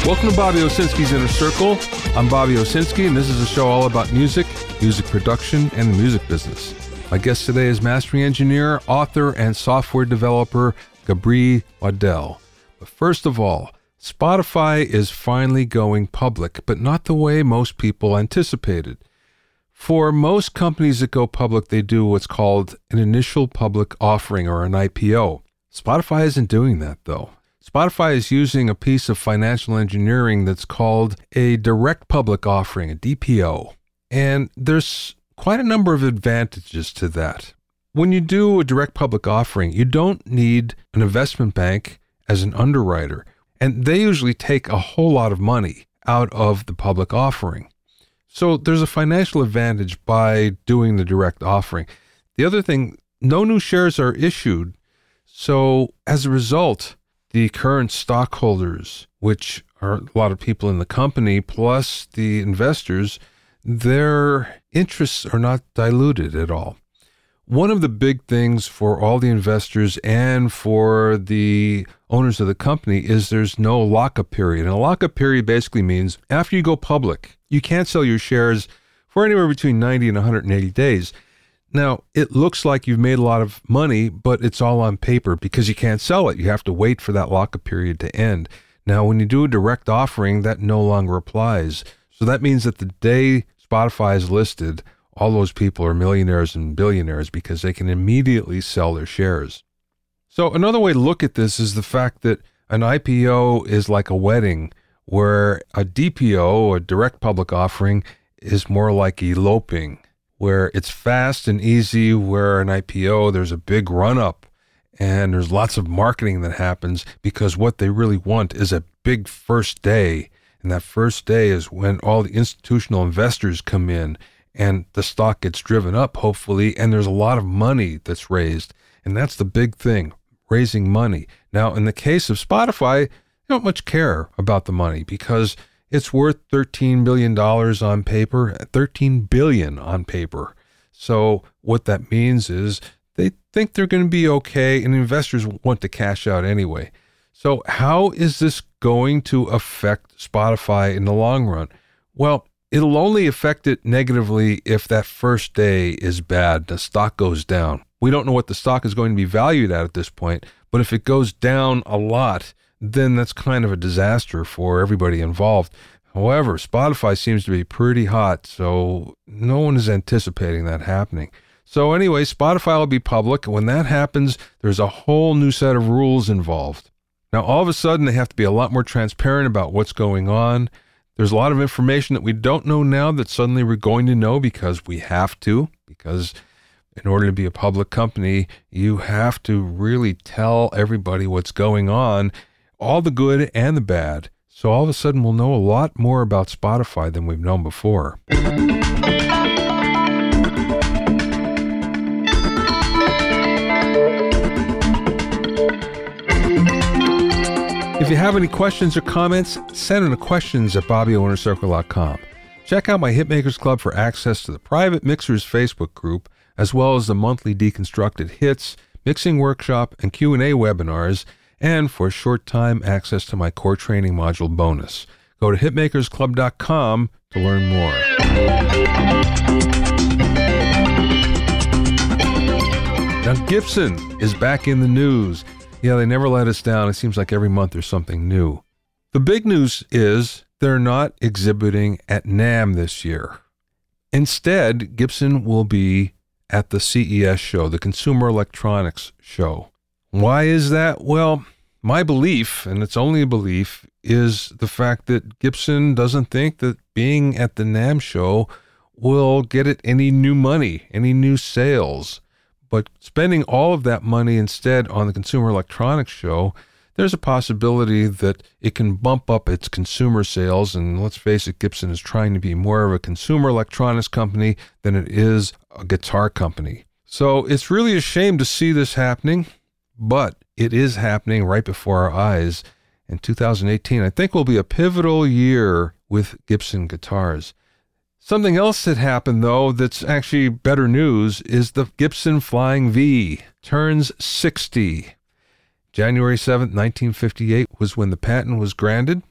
Welcome to Bobby Owsinski's Inner Circle. I'm Bobby Owsinski, and this is a show all about music, music production, and the music business. My guest today is mastering engineer, author, and software developer Gabri Waddell. But first of all, Spotify is finally going public, but not the way most people anticipated. For most companies that go public, they do what's called an initial public offering or an IPO. Spotify isn't doing that, though. Spotify is using a piece of financial engineering that's called a direct public offering, a DPO. And there's quite a number of advantages to that. When you do a direct public offering, you don't need an investment bank as an underwriter. And they usually take a whole lot of money out of the public offering. So there's a financial advantage by doing the direct offering. The other thing, no new shares are issued. So as a result, the current stockholders, which are a lot of people in the company, plus the investors, their interests are not diluted at all. One of the big things for all the investors and for the owners of the company is there's no lockup period. And a lockup period basically means after you go public, you can't sell your shares for anywhere between 90 and 180 days. Now, it looks like you've made a lot of money, but it's all on paper because you can't sell it. You have to wait for that lockup period to end. Now, when you do a direct offering, that no longer applies. So that means that the day Spotify is listed, all those people are millionaires and billionaires because they can immediately sell their shares. So another way to look at this is the fact that an IPO is like a wedding, where a DPO, a direct public offering, is more like eloping, where it's fast and easy, where an IPO, there's a big run-up and there's lots of marketing that happens because what they really want is a big first day. And that first day is when all the institutional investors come in and the stock gets driven up, hopefully, and there's a lot of money that's raised. And that's the big thing, raising money. Now, in the case of Spotify, they don't much care about the money because it's worth $13 billion on paper, $13 billion on paper. So what that means is they think they're going to be okay, and investors want to cash out anyway. So how is this going to affect Spotify in the long run? Well, it'll only affect it negatively if that first day is bad, the stock goes down. We don't know what the stock is going to be valued at this point, but if it goes down a lot, then that's kind of a disaster for everybody involved. However, Spotify seems to be pretty hot, so no one is anticipating that happening. So anyway, Spotify will be public. When that happens, there's a whole new set of rules involved. Now, all of a sudden, they have to be a lot more transparent about what's going on. There's a lot of information that we don't know now that suddenly we're going to know because we have to, because in order to be a public company, you have to really tell everybody what's going on, all the good and the bad. So all of a sudden, we'll know a lot more about Spotify than we've known before. If you have any questions or comments, send in the questions at BobbyOwnerCircle.com. Check out my Hitmakers Club for access to the private Mixers Facebook group, as well as the monthly Deconstructed Hits, mixing workshop, and Q&A webinars, and for a short time, access to my core training module bonus. Go to hitmakersclub.com to learn more. Now, Gibson is back in the news. Yeah, they never let us down. It seems like every month there's something new. The big news is they're not exhibiting at NAMM this year. Instead, Gibson will be at the CES show, the Consumer Electronics Show. Why is that? Well, my belief, and it's only a belief, is the fact that Gibson doesn't think that being at the NAMM show will get it any new money, any new sales. But spending all of that money instead on the Consumer Electronics Show, there's a possibility that it can bump up its consumer sales. And let's face it, Gibson is trying to be more of a consumer electronics company than it is a guitar company. So it's really a shame to see this happening, but it is happening right before our eyes. In 2018, I think will be a pivotal year with Gibson guitars. Something else that happened, though, that's actually better news is the Gibson Flying V turns 60. January 7th, 1958 was when the patent was granted,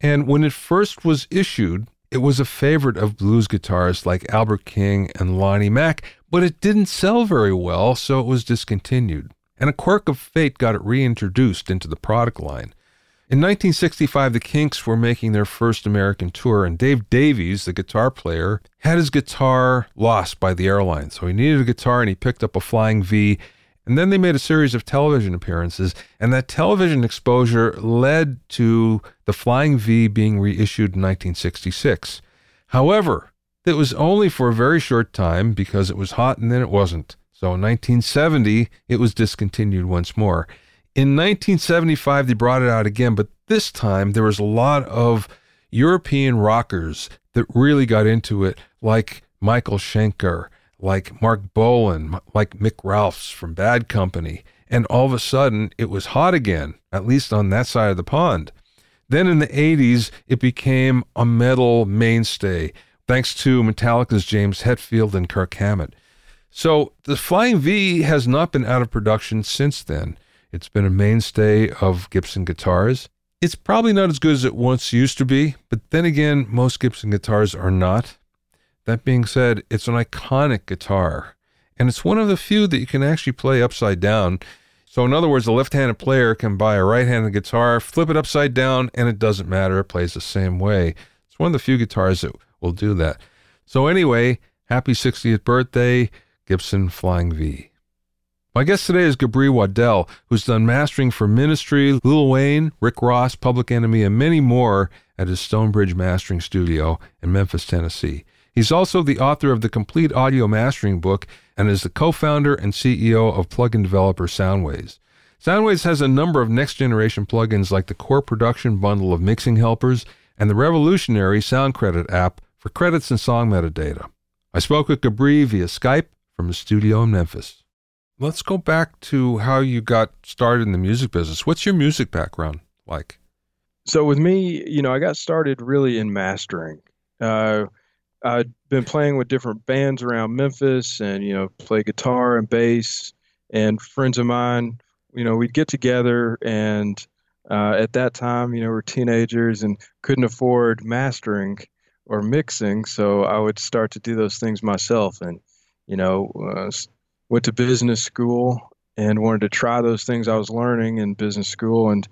And when it first was issued, it was a favorite of blues guitarists like Albert King and Lonnie Mack, but it didn't sell very well, so it was discontinued. And a quirk of fate got it reintroduced into the product line. In 1965, the Kinks were making their first American tour, and Dave Davies, the guitar player, had his guitar lost by the airline. So he needed a guitar, and he picked up a Flying V. And then they made a series of television appearances, and that television exposure led to the Flying V being reissued in 1966. However, it was only for a very short time because it was hot and then it wasn't. So in 1970, it was discontinued once more. In 1975, they brought it out again, but this time there was a lot of European rockers that really got into it, like Michael Schenker, like Mark Bolan, like Mick Ralphs from Bad Company. And all of a sudden, it was hot again, at least on that side of the pond. Then in the 80s, it became a metal mainstay, thanks to Metallica's James Hetfield and Kirk Hammett. So the Flying V has not been out of production since then. It's been a mainstay of Gibson guitars. It's probably not as good as it once used to be, but then again, most Gibson guitars are not. That being said, it's an iconic guitar, and it's one of the few that you can actually play upside down. So in other words, a left-handed player can buy a right-handed guitar, flip it upside down, and it doesn't matter. It plays the same way. It's one of the few guitars that will do that. So anyway, happy 60th birthday, Gibson Flying V. My guest today is Gabri Waddell, who's done mastering for Ministry, Lil Wayne, Rick Ross, Public Enemy, and many more at his Stonebridge Mastering Studio in Memphis, Tennessee. He's also the author of the Complete Audio Mastering Book and is the co-founder and CEO of plugin developer Soundways. Soundways has a number of next-generation plugins like the Core Production Bundle of mixing helpers and the revolutionary Sound Credit app for credits and song metadata. I spoke with Gabri via Skype from his studio in Memphis. Let's go back to how you got started in the music business. What's your music background like? So with me, I got started really in mastering. I'd been playing with different bands around Memphis and, play guitar and bass. And friends of mine, we'd get together and at that time, we're teenagers and couldn't afford mastering or mixing. So I would start to do those things myself and, went to business school and wanted to try those things I was learning in business school. And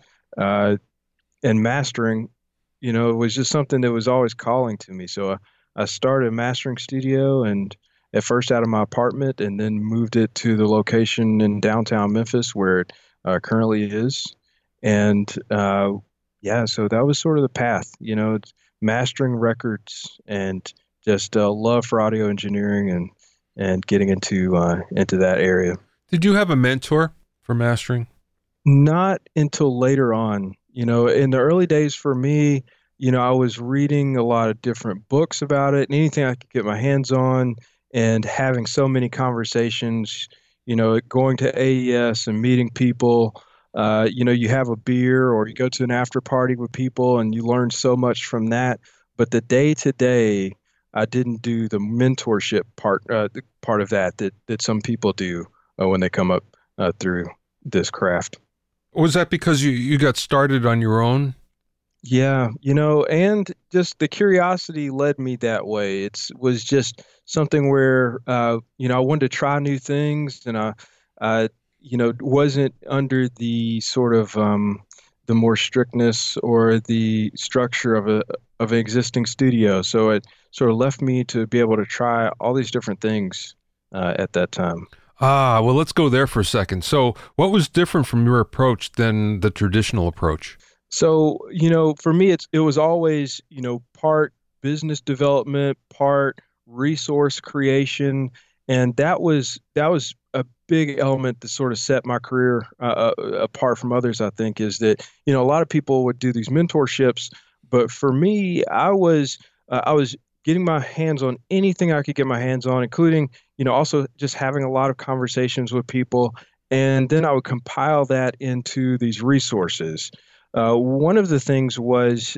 mastering, it was just something that was always calling to me. So I started a mastering studio and at first out of my apartment and then moved it to the location in downtown Memphis where it currently is. And so that was sort of the path, it's mastering records and just love for audio engineering and getting into that area. Did you have a mentor for mastering? Not until later on. In the early days for me, I was reading a lot of different books about it and anything I could get my hands on and having so many conversations, going to AES and meeting people. You have a beer or you go to an after party with people and you learn so much from that. But the day to day, I didn't do the mentorship part of that some people do when they come up through this craft. Was that because you got started on your own? Yeah, and just the curiosity led me that way. It was just something where, I wanted to try new things and I wasn't under the sort of the more strictness or the structure of an existing studio. So it sort of left me to be able to try all these different things at that time. Well, let's go there for a second. So what was different from your approach than the traditional approach? So, for me, it was always, part business development, part resource creation. And that was a big element that sort of set my career apart from others, I think, is that, a lot of people would do these mentorships. But for me, I was getting my hands on anything I could get my hands on, including, also just having a lot of conversations with people. And then I would compile that into these resources. One of the things was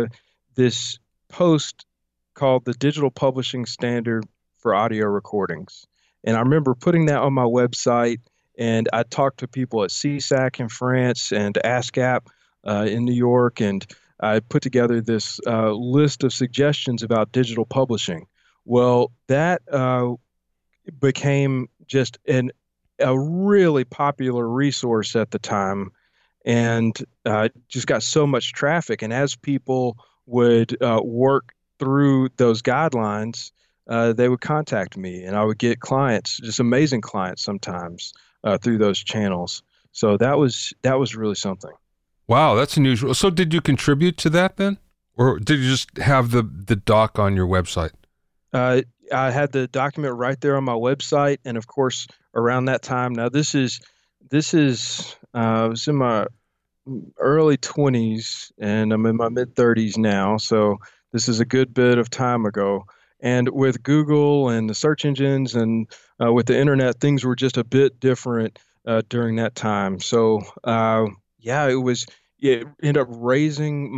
this post called the Digital Publishing Standard for Audio Recordings. And I remember putting that on my website, and I talked to people at CSAC in France and ASCAP in New York, and I put together this list of suggestions about digital publishing. Well, that became just a really popular resource at the time, and just got so much traffic. And as people would work through those guidelines, they would contact me, and I would get clients, just amazing clients sometimes through those channels. So that was really something. Wow, that's unusual. So did you contribute to that then? Or did you just have the doc on your website? Uh, I had the document right there on my website, and of course, around that time. Now, this is I was in my early 20s, and I'm in my mid 30s now. So this is a good bit of time ago. And with Google and the search engines, and with the internet, things were just a bit different during that time. So yeah, it ended up raising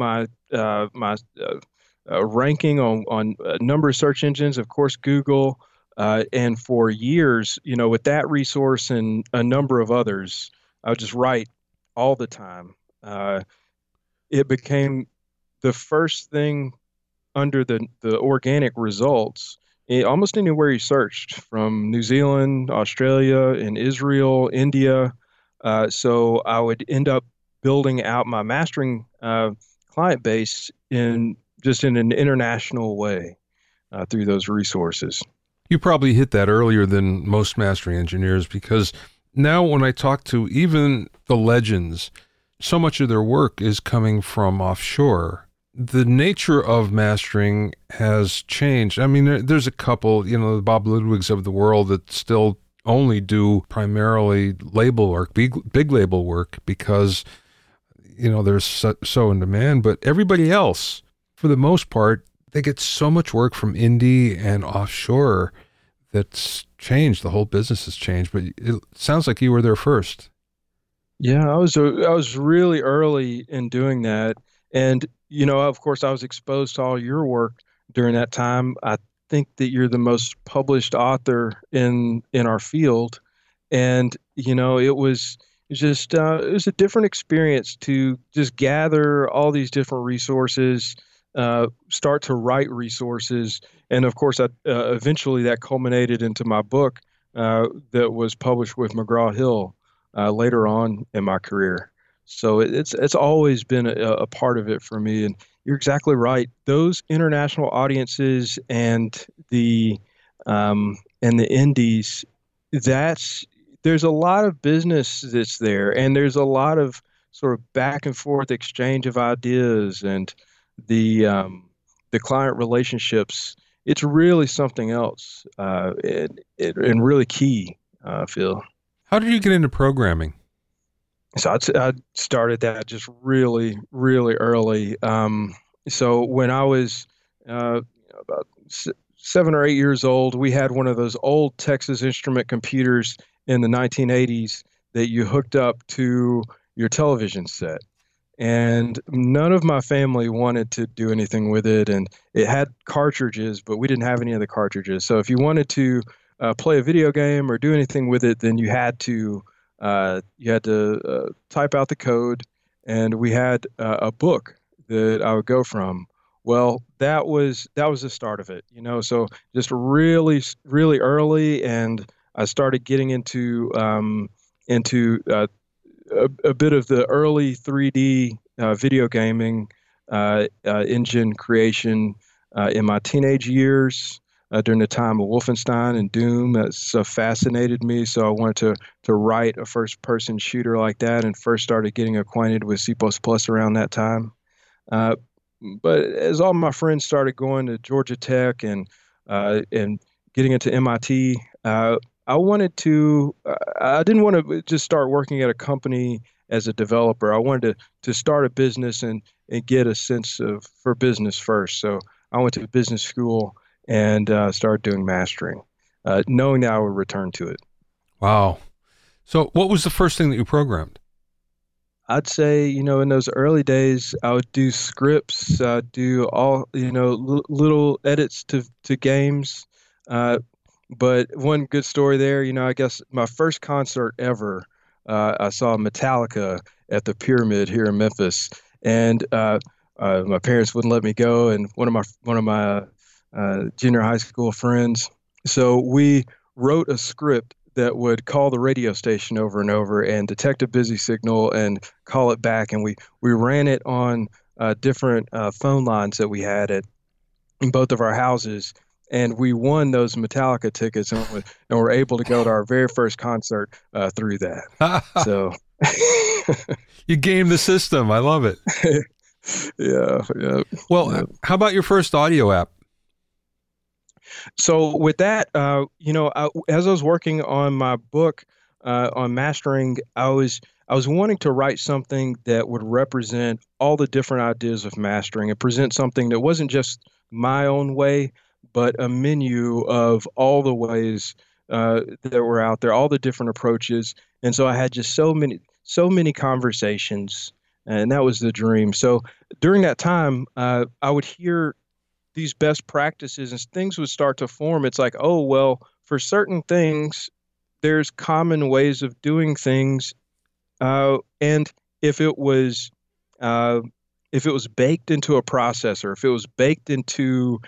my ranking on a number of search engines, of course, Google. And for years, with that resource and a number of others, I would just write all the time. Uh, it became the first thing under the organic results. Almost anywhere you searched, from New Zealand, Australia, and Israel, India. So I would end up building out my mastering client base in an international way through those resources. You probably hit that earlier than most mastering engineers, because now when I talk to even the legends, so much of their work is coming from offshore. The nature of mastering has changed. I mean, there's a couple, the Bob Ludwigs of the world that still only do primarily label work, big label work, because, they're so in demand. But everybody else, for the most part, they get so much work from indie and offshore that's changed. The whole business has changed, but it sounds like you were there first. Yeah, I was really early in doing that, and of course, I was exposed to all your work during that time. I think that you're the most published author in our field, and it was a different experience to just gather all these different resources, start to write resources, and of course, eventually that culminated into my book that was published with McGraw-Hill later on in my career. So it's always been a part of it for me. And you're exactly right. Those international audiences and the indies, there's a lot of business that's there, and there's a lot of sort of back and forth exchange of ideas, and the client relationships. It's really something else, and really key, Phil. How did you get into programming? So I started that just really, really early. So when I was about 7 or 8 years old, we had one of those old Texas Instrument computers in the 1980s that you hooked up to your television set. And none of my family wanted to do anything with it. And it had cartridges, but we didn't have any of the cartridges. So if you wanted to play a video game or do anything with it, then you had to type out the code, and we had a book that I would go from. Well, that was the start of it, So just really, really early, and I started getting into a bit of the early 3D video gaming engine creation in my teenage years. During the time of Wolfenstein and Doom, that so fascinated me. So I wanted to write a first-person shooter like that, and first started getting acquainted with C++ around that time. Uh, but as all my friends started going to Georgia Tech and getting into MIT, I didn't want to just start working at a company as a developer. I wanted to start a business and get a sense for business first. So I went to business school and started doing mastering, knowing that I would return to it. Wow. So what was the first thing that you programmed? I'd say, in those early days, I would do scripts, do all, little edits to games. But one good story there, I guess my first concert ever, I saw Metallica at the Pyramid here in Memphis. And my parents wouldn't let me go, and one of my junior high school friends. So we wrote a script that would call the radio station over and over and detect a busy signal and call it back. And we ran it on different phone lines that we had in both of our houses. And we won those Metallica tickets, and were able to go to our very first concert through that. So you game the system. I love it. Yeah. Well, yeah. How about your first audio app? So with that, as I was working on my book on mastering, I was wanting to write something that would represent all the different ideas of mastering and present something that wasn't just my own way, but a menu of all the ways that were out there, all the different approaches. And so I had just so many conversations, and that was the dream. So during that time, I would hear these best practices and things would start to form. It's like, oh, well, for certain things, there's common ways of doing things. And uh, if it was baked into a processor, if it was baked into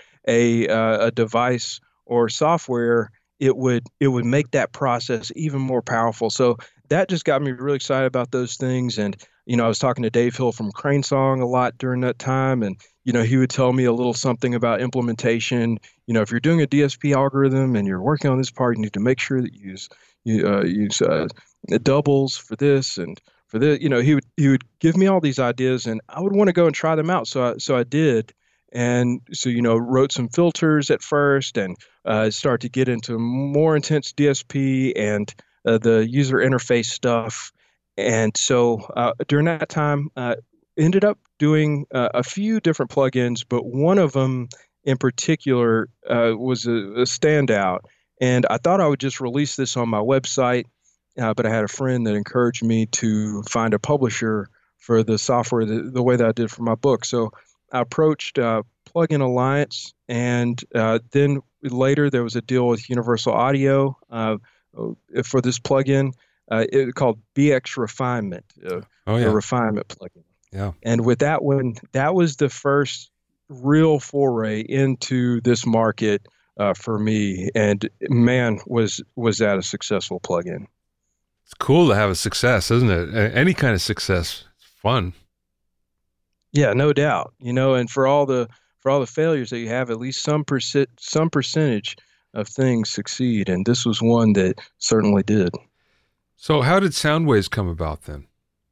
a device or software, it would make that process even more powerful. So that just got me really excited about those things. And I was talking to Dave Hill from Crane Song a lot during that time, and he would tell me a little something about implementation. If you're doing a DSP algorithm and you're working on this part, you need to make sure that you use doubles for this and for this. He would give me all these ideas, and I would want to go and try them out. So I did, and so wrote some filters at first, and started to get into more intense DSP and the user interface stuff. And so during that time, ended up doing a few different plugins, but one of them in particular was a standout. And I thought I would just release this on my website, but I had a friend that encouraged me to find a publisher for the software the way that I did for my book. So I approached Plugin Alliance, and then later there was a deal with Universal Audio for this plugin. It called BX Refinement, Oh, yeah. a refinement plugin. Yeah. And with that one, that was the first real foray into this market for me. And man, was that a successful plugin. It's cool to have a success, isn't it? Any kind of success. It's fun. Yeah, no doubt. And for all the failures that you have, at least some percentage of things succeed. And this was one that certainly did. So how did Soundways come about then?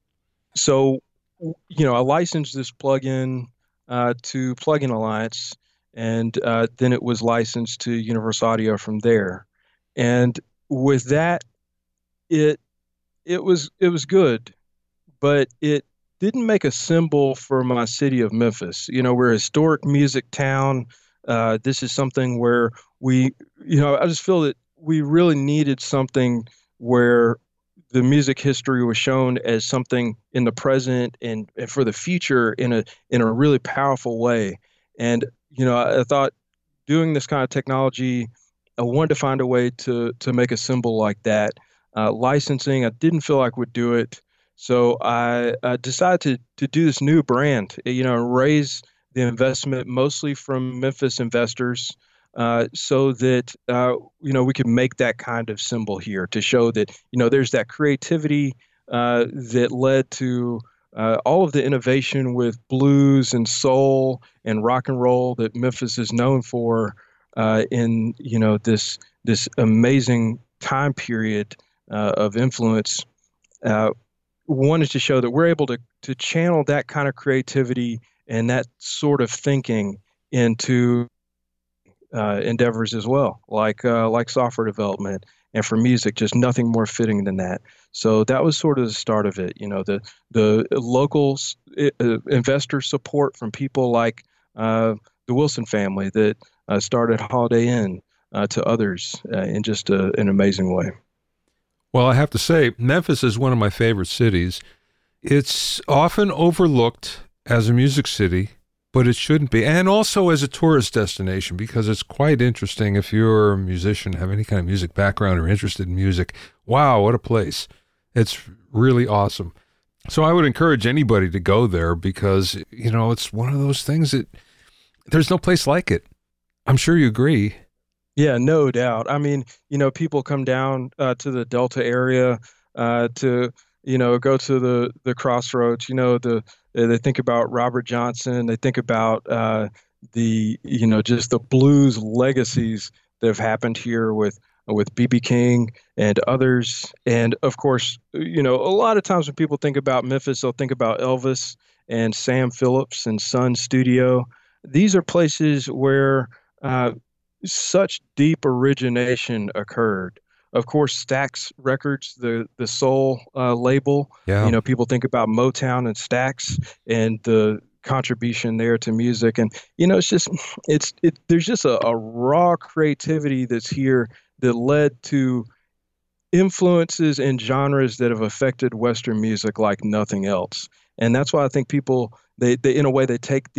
So, I licensed this plugin to Plugin Alliance, and then it was licensed to Universal Audio from there. And with that, it was good, but it didn't make a symbol for my city of Memphis. We're a historic music town. This is something where I just feel that we really needed something where the music history was shown as something in the present and for the future in a really powerful way. And I thought doing this kind of technology, I wanted to find a way to make a symbol like that. Licensing, I didn't feel like would do it, so I decided to do this new brand. Raise the investment mostly from Memphis investors. So that we could make that kind of symbol here to show that there's that creativity that led to all of the innovation with blues and soul and rock and roll that Memphis is known for in this amazing time period of influence. Wanted to show that we're able to channel that kind of creativity and that sort of thinking into endeavors as well, like software development, and for music, just nothing more fitting than that. So that was sort of the start of it. The local investor support from people like the Wilson family that started Holiday Inn to others in just an amazing way. Well, I have to say, Memphis is one of my favorite cities. It's often overlooked as a music city, but it shouldn't be. And also as a tourist destination, because it's quite interesting if you're a musician, have any kind of music background or interested in music. Wow, what a place. It's really awesome. So I would encourage anybody to go there because, it's one of those things that there's no place like it. I'm sure you agree. Yeah, no doubt. I mean, people come down to the Delta area to, go to the crossroads. They think about Robert Johnson. They think about just the blues legacies that have happened here with B.B. King and others. And of course, a lot of times when people think about Memphis, they'll think about Elvis and Sam Phillips and Sun Studio. These are places where such deep origination occurred. Of course, Stax Records, the soul label. Yeah. People think about Motown and Stax and the contribution there to music, and there's just a raw creativity that's here that led to influences and genres that have affected Western music like nothing else. And that's why I think people they in a way they take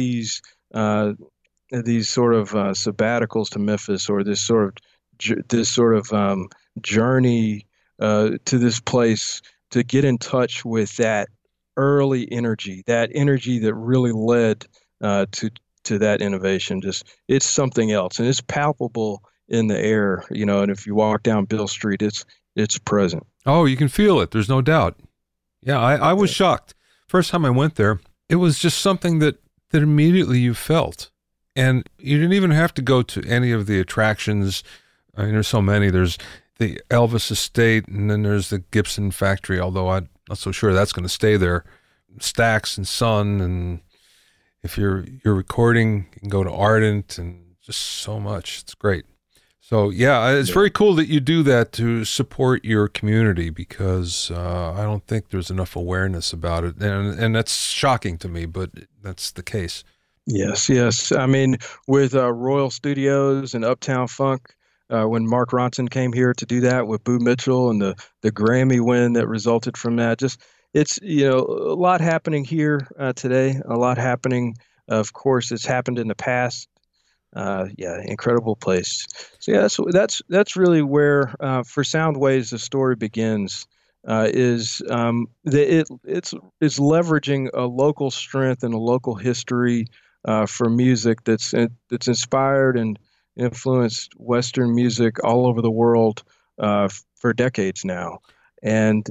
these sort of sabbaticals to Memphis, or this sort of journey to this place to get in touch with that early energy, that energy that really led to that innovation. Just it's something else, and it's palpable in the air, And if you walk down Bill Street, it's present. Oh, you can feel it. There's no doubt. Yeah, I was shocked. First time I went there, it was just something that immediately you felt. And you didn't even have to go to any of the attractions. I mean, there's so many. There's the Elvis Estate, and then there's the Gibson Factory, although I'm not so sure that's going to stay there. Stax and Sun, and if you're recording, you can go to Ardent, and just so much. It's great. So, yeah, it's very cool that you do that to support your community, because I don't think there's enough awareness about it. And that's shocking to me, but that's the case. Yes. I mean, with Royal Studios and Uptown Funk, when Mark Ronson came here to do that with Boo Mitchell and the Grammy win that resulted from that, just it's a lot happening here today. A lot happening. Of course, it's happened in the past. Incredible place. So yeah, that's really where for Soundways the story begins. It's leveraging a local strength and a local history for music that's inspired and influenced Western music all over the world for decades now. And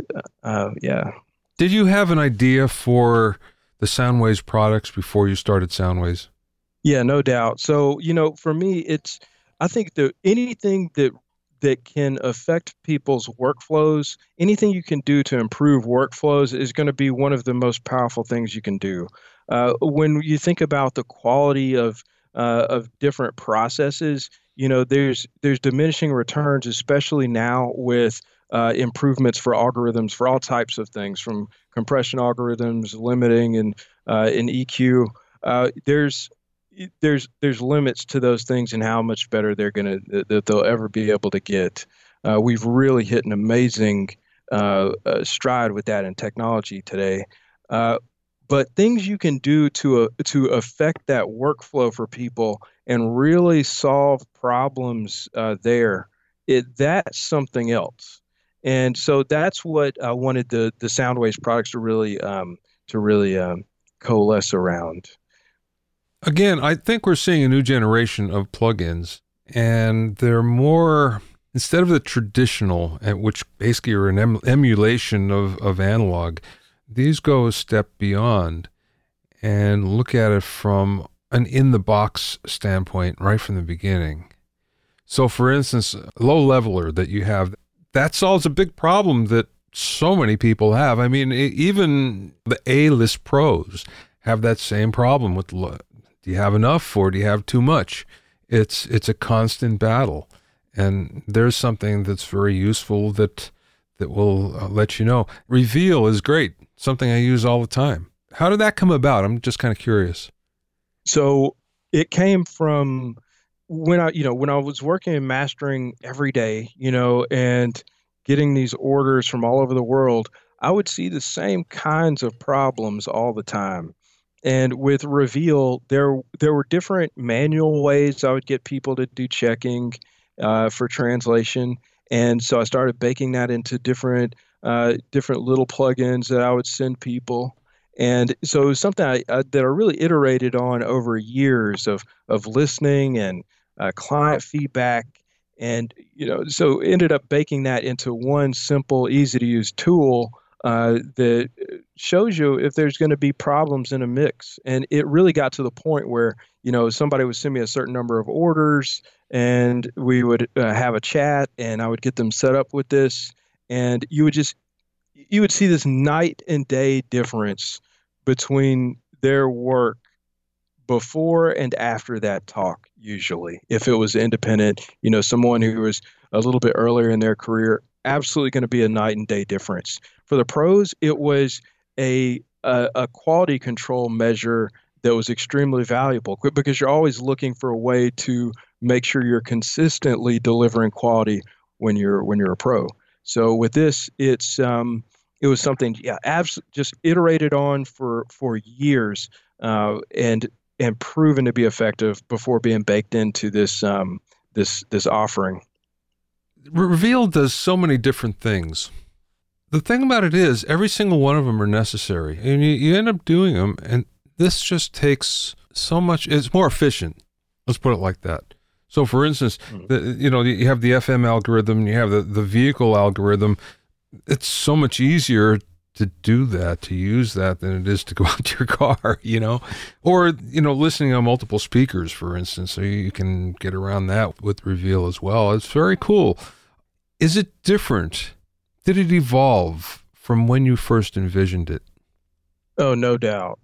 Did you have an idea for the Soundways products before you started Soundways? Yeah, no doubt. So, for me, I think anything that can affect people's workflows, anything you can do to improve workflows is going to be one of the most powerful things you can do. When you think about the quality of different processes, there's diminishing returns, especially now with improvements for algorithms for all types of things, from compression algorithms, limiting, and in EQ. There's limits to those things and how much better that they'll ever be able to get. We've really hit an amazing stride with that in technology today. But things you can do to affect that workflow for people and really solve problems that's something else. And so that's what I wanted the Soundwaves products to really coalesce around. Again, I think we're seeing a new generation of plugins, and they're more, instead of the traditional, which basically are an emulation of analog, these go a step beyond and look at it from an in-the-box standpoint right from the beginning. So, for instance, a low leveler that you have, that solves a big problem that so many people have. I mean, even the A-list pros have that same problem with do you have enough or do you have too much? It's a constant battle. And there's something that's very useful that will let you know. Reveal is great, something I use all the time. How did that come about? I'm just kind of curious. So it came from when I was working and mastering every day, and getting these orders from all over the world, I would see the same kinds of problems all the time. And with Reveal, there were different manual ways I would get people to do checking for translation. And so I started baking that into different different little plugins that I would send people. And so it was something that I really iterated on over years of listening and client feedback. And, so ended up baking that into one simple, easy to use tool that shows you if there's going to be problems in a mix. And it really got to the point where, somebody would send me a certain number of orders and we would have a chat and I would get them set up with this. And you would see this night and day difference between their work before and after that talk, usually. If it was independent, someone who was a little bit earlier in their career, absolutely going to be a night and day difference. For the pros, it was a quality control measure that was extremely valuable because you're always looking for a way to make sure you're consistently delivering quality when you're a pro. So with this, it was something, yeah, just iterated on for years, and proven to be effective before being baked into this offering. Reveal does so many different things. The thing about it is, every single one of them are necessary, and you end up doing them, and this just takes so much. It's more efficient. Let's put it like that. So, for instance, you have the FM algorithm, you have the vehicle algorithm. It's so much easier to do that, to use that, than it is to go out to your car, or, listening on multiple speakers, for instance, so you can get around that with Reveal as well. It's very cool. Is it different? Did it evolve from when you first envisioned it? Oh, no doubt.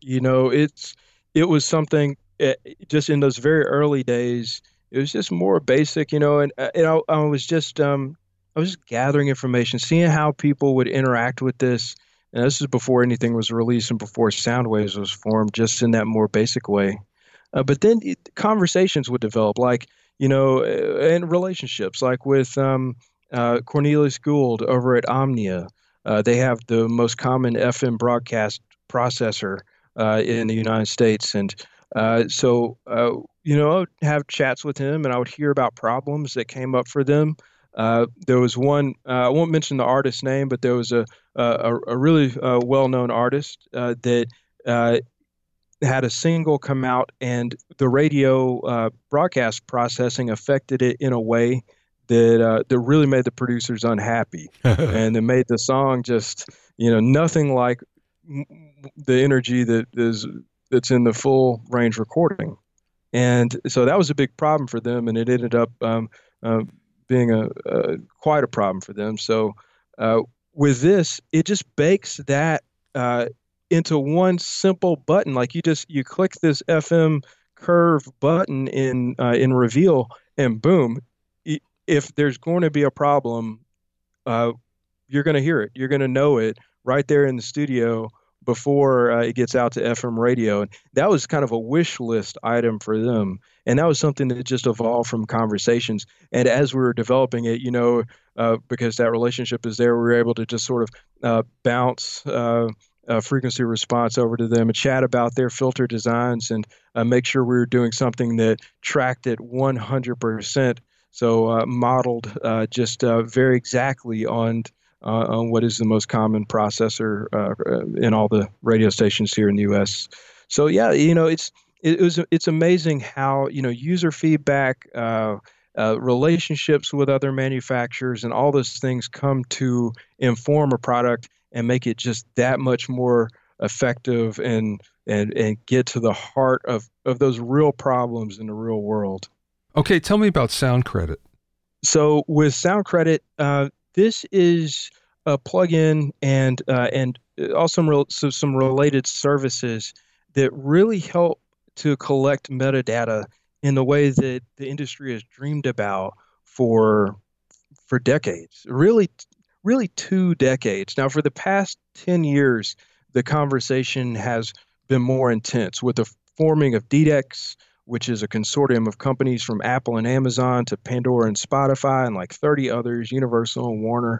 It was something just in those very early days. It was just more basic, and I was just gathering information, seeing how people would interact with this. And this is before anything was released and before Soundwaves was formed, just in that more basic way. But then conversations would develop, like, and relationships, like with Cornelius Gould over at Omnia. They have the most common FM broadcast processor in the United States. And so I would have chats with him and I would hear about problems that came up for them. There was one, I won't mention the artist's name, but there was a really well-known artist that had a single come out, and the radio broadcast processing affected it in a way that really made the producers unhappy, and it made the song just nothing like the energy that's in the full range recording. And so that was a big problem for them, and it ended up being quite a problem for them. So with this, it just bakes that into one simple button. Like you click this FM curve button in Reveal, and boom, if there's going to be a problem, you're going to hear it. You're going to know it right there in the studio before it gets out to FM radio. And that was kind of a wish list item for them. And that was something that just evolved from conversations. And as we were developing it, because that relationship is there, we were able to just sort of bounce frequency response over to them and chat about their filter designs and make sure we were doing something that tracked it 100%. So modeled just very exactly on what is the most common processor in all the radio stations here in the U.S. So yeah, it's amazing how user feedback, relationships with other manufacturers, and all those things come to inform a product and make it just that much more effective and get to the heart of those real problems in the real world. Okay, tell me about Sound Credit. So with Sound Credit, this is a plugin and also some related services that really help to collect metadata in the way that the industry has dreamed about for decades, really 2 decades. Now, for the past 10 years, the conversation has been more intense with the forming of DDEX, which is a consortium of companies from Apple and Amazon to Pandora and Spotify and like 30 others, Universal and Warner,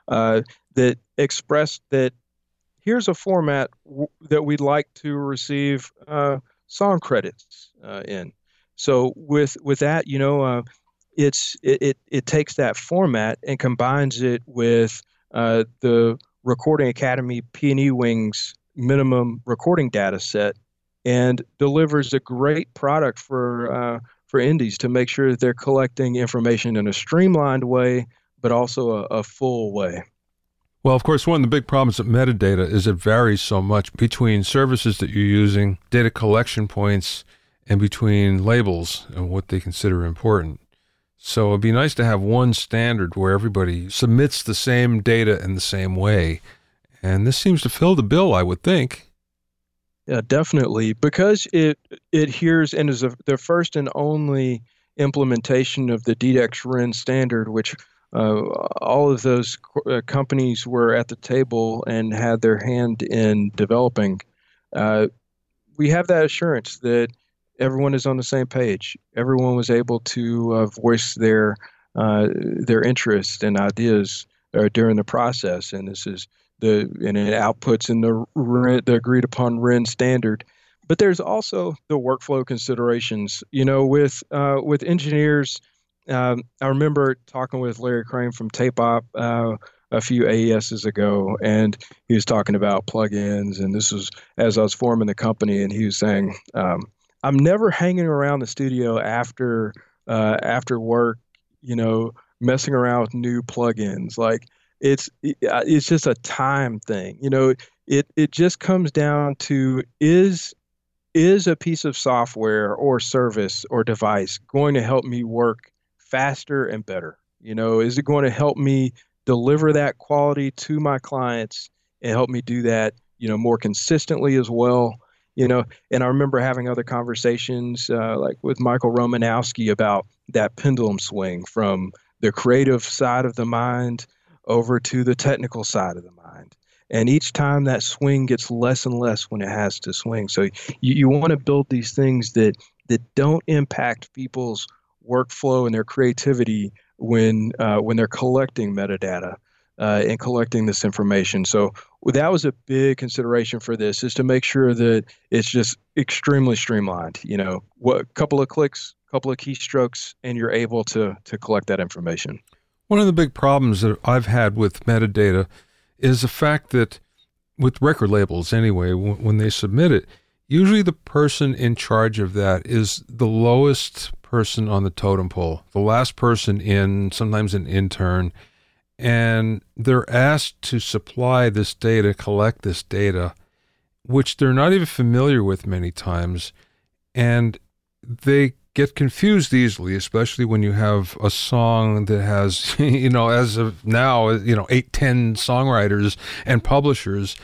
that expressed that here's a format that we'd like to receive song credits in. So with that, it takes that format and combines it with the Recording Academy P&E Wings minimum recording data set and delivers a great product for indies to make sure that they're collecting information in a streamlined way, but also a full way. Well, of course, one of the big problems with metadata is it varies so much between services that you're using, data collection points, and between labels and what they consider important. So it'd be nice to have one standard where everybody submits the same data in the same way. And this seems to fill the bill, I would think. Yeah, definitely. Because it adheres and is the first and only implementation of the DDEX RIN standard, which all of those companies were at the table and had their hand in developing. We have that assurance that everyone is on the same page. Everyone was able to voice their interests and ideas during the process, and this is it outputs in the agreed upon RIN standard. But there's also the workflow considerations. With engineers. I remember talking with Larry Crane from Tape-Op a few AESs ago, and he was talking about plugins, and this was as I was forming the company, and he was saying, I'm never hanging around the studio after work, messing around with new plugins. Like it's just a time thing. It just comes down to is a piece of software or service or device going to help me work faster and better? Is it going to help me deliver that quality to my clients and help me do that, more consistently as well? And I remember having other conversations like with Michael Romanowski about that pendulum swing from the creative side of the mind over to the technical side of the mind. And each time that swing gets less and less when it has to swing. So you want to build these things that don't impact people's workflow and their creativity when they're collecting metadata and collecting this information. So that was a big consideration for this, is to make sure that it's just extremely streamlined. Couple of clicks, couple of keystrokes, and you're able to collect that information. One of the big problems that I've had with metadata is the fact that with record labels anyway, when they submit it, usually the person in charge of that is the lowest person on the totem pole, the last person in, sometimes an intern, and they're asked to supply this data, collect this data, which they're not even familiar with many times, and they get confused easily, especially when you have a song that has, as of now, 8, 10 songwriters and publishers,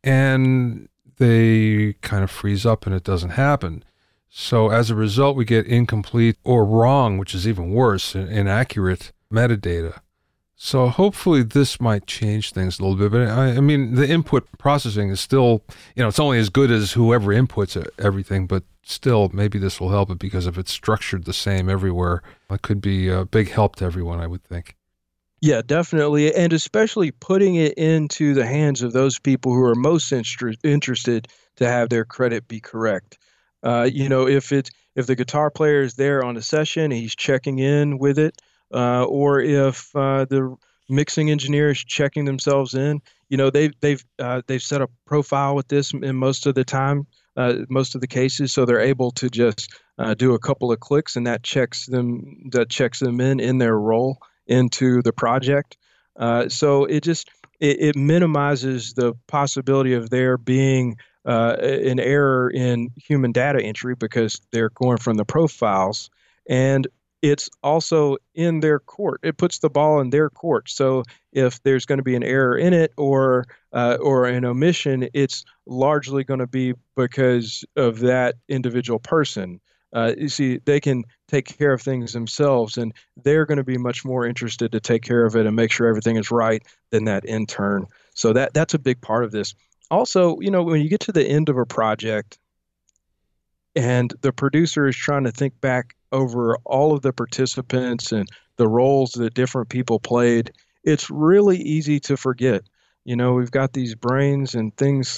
and they kind of freeze up and it doesn't happen. So as a result, we get incomplete or wrong, which is even worse, inaccurate metadata. So hopefully this might change things a little bit. But I mean, the input processing is still, it's only as good as whoever inputs everything, but still maybe this will help it, because if it's structured the same everywhere, it could be a big help to everyone, I would think. Yeah, definitely. And especially putting it into the hands of those people who are most interested to have their credit be correct. If the guitar player is there on a session, he's checking in with it, or if the mixing engineer is checking themselves in, they've set a profile with this in most of the time, most of the cases, so they're able to just do a couple of clicks, and that checks them in their role into the project. So it minimizes the possibility of there being an error in human data entry, because they're going from the profiles, and it's also in their court. It puts the ball in their court. So if there's going to be an error in it or an omission, it's largely going to be because of that individual person. You see, they can take care of things themselves, and they're going to be much more interested to take care of it and make sure everything is right than that intern. So that's a big part of this. Also, when you get to the end of a project and the producer is trying to think back over all of the participants and the roles that different people played, it's really easy to forget. We've got these brains, and things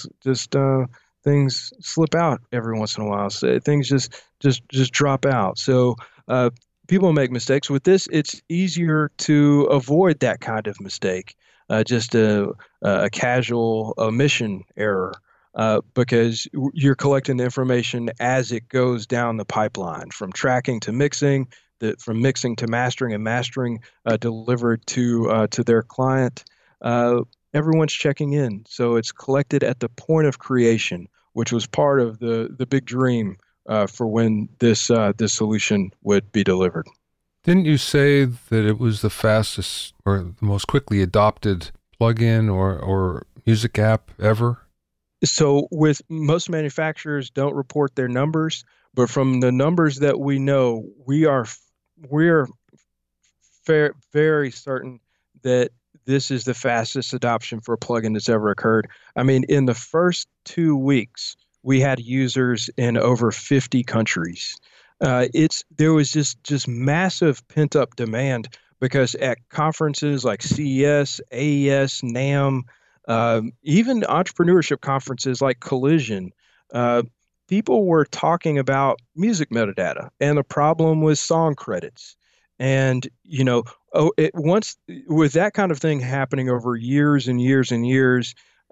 slip out every once in a while. So things just drop out. So people make mistakes. With this, it's easier to avoid that kind of mistake, just a casual omission error, because you're collecting the information as it goes down the pipeline, from tracking to mixing, from mixing to mastering, and mastering delivered to their client. Everyone's checking in, so it's collected at the point of creation, which was part of the big dream for when this solution would be delivered. Didn't you say that it was the fastest or the most quickly adopted plugin or music app ever? So with most manufacturers don't report their numbers, but from the numbers that we know, we're very certain that this is the fastest adoption for a plugin that's ever occurred. I mean, in the first 2 weeks, we had users in over 50 countries. There was just massive pent up demand, because at conferences like CES, AES, NAMM, even entrepreneurship conferences like Collision, people were talking about music metadata and the problem with song credits. And, once with that kind of thing happening over years and years and years,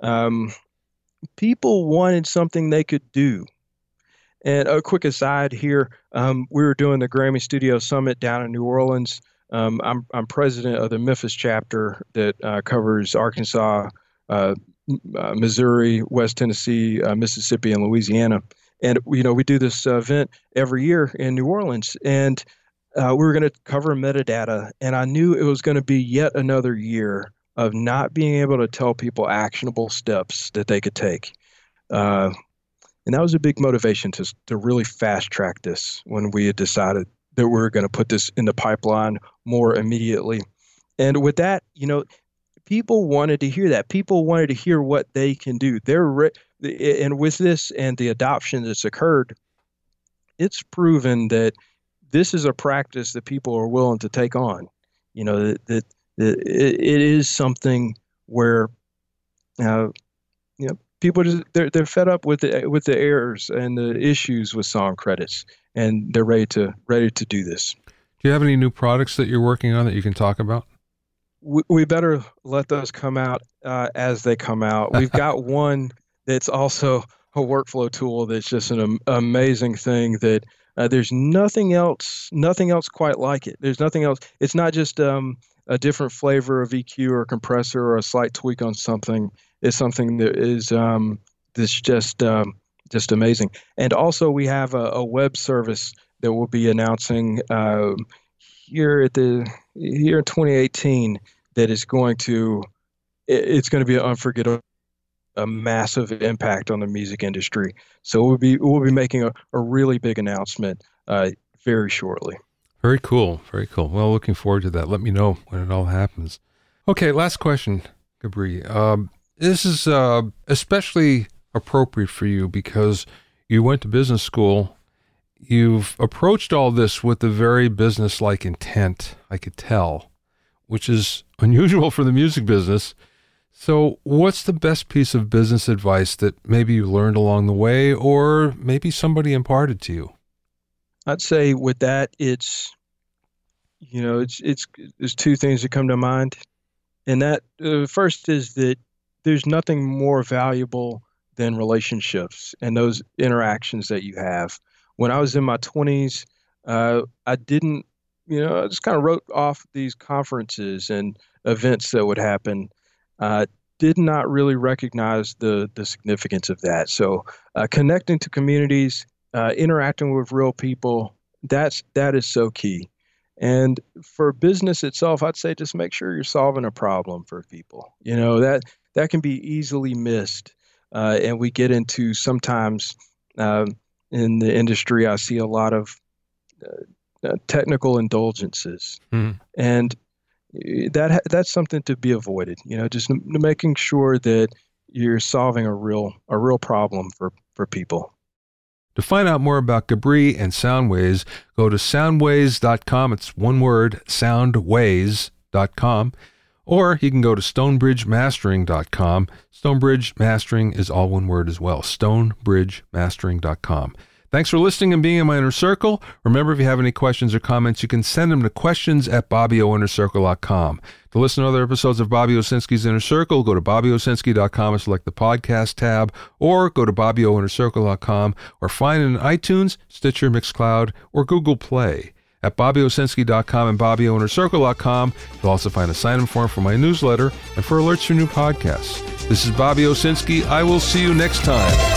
people wanted something they could do. And a quick aside here, we were doing the Grammy Studio Summit down in New Orleans. I'm president of the Memphis chapter that covers Arkansas, Missouri, West Tennessee, Mississippi, and Louisiana. And we do this event every year in New Orleans, and we were going to cover metadata. And I knew it was going to be yet another year of not being able to tell people actionable steps that they could take. And that was a big motivation to really fast track this when we had decided that we were going to put this in the pipeline more immediately. And with that, people wanted to hear that. People wanted to hear what they can do. And with this and the adoption that's occurred, it's proven that this is a practice that people are willing to take on. That it is something where, people just they're fed up with the errors and the issues with song credits, and they're ready to do this. Do you have any new products that you're working on that you can talk about? We better let those come out as they come out. We've got one that's also a workflow tool that's just an amazing thing that there's nothing else quite like it. There's nothing else. It's not just a different flavor of EQ or compressor or a slight tweak on something. It's something that is that's just amazing. And also we have a web service that we'll be announcing here in 2018 that is going to be unforgettable, a massive impact on the music industry. So we'll be making a really big announcement very shortly. Very cool. Very cool. Well, looking forward to that. Let me know when it all happens. Okay, last question, Gabri. This is especially appropriate for you because you went to business school. You've approached all this with a very business-like intent, I could tell, which is unusual for the music business. So what's the best piece of business advice that maybe you learned along the way or maybe somebody imparted to you? I'd say with that, it's there's two things that come to mind. And that first is that there's nothing more valuable than relationships and those interactions that you have. When I was in my 20s, I just kind of wrote off these conferences and events that would happen. Did not really recognize the significance of that. So connecting to communities, interacting with real people, that is so key. And for business itself, I'd say just make sure you're solving a problem for people. That can be easily missed. And we get into sometimes in the industry, I see a lot of technical indulgences. Mm-hmm. And that's something to be avoided. Just making sure that you're solving a real problem for people. To find out more about Gabri and Soundways, go to soundways.com. It's one word, soundways.com. Or you can go to stonebridgemastering.com. Stonebridge Mastering is all one word as well, stonebridgemastering.com. Thanks for listening and being in my inner circle. Remember, if you have any questions or comments, you can send them to questions@BobbyOInnerCircle.com. To listen to other episodes of Bobby Owsinski's Inner Circle, go to BobbyOwsinski.com and select the podcast tab, or go to BobbyOInnerCircle.com, or find it in iTunes, Stitcher, Mixcloud, or Google Play. At BobbyOwsinski.com and BobbyOInnerCircle.com, you'll also find a sign-in form for my newsletter and for alerts for new podcasts. This is Bobby Owsinski. I will see you next time.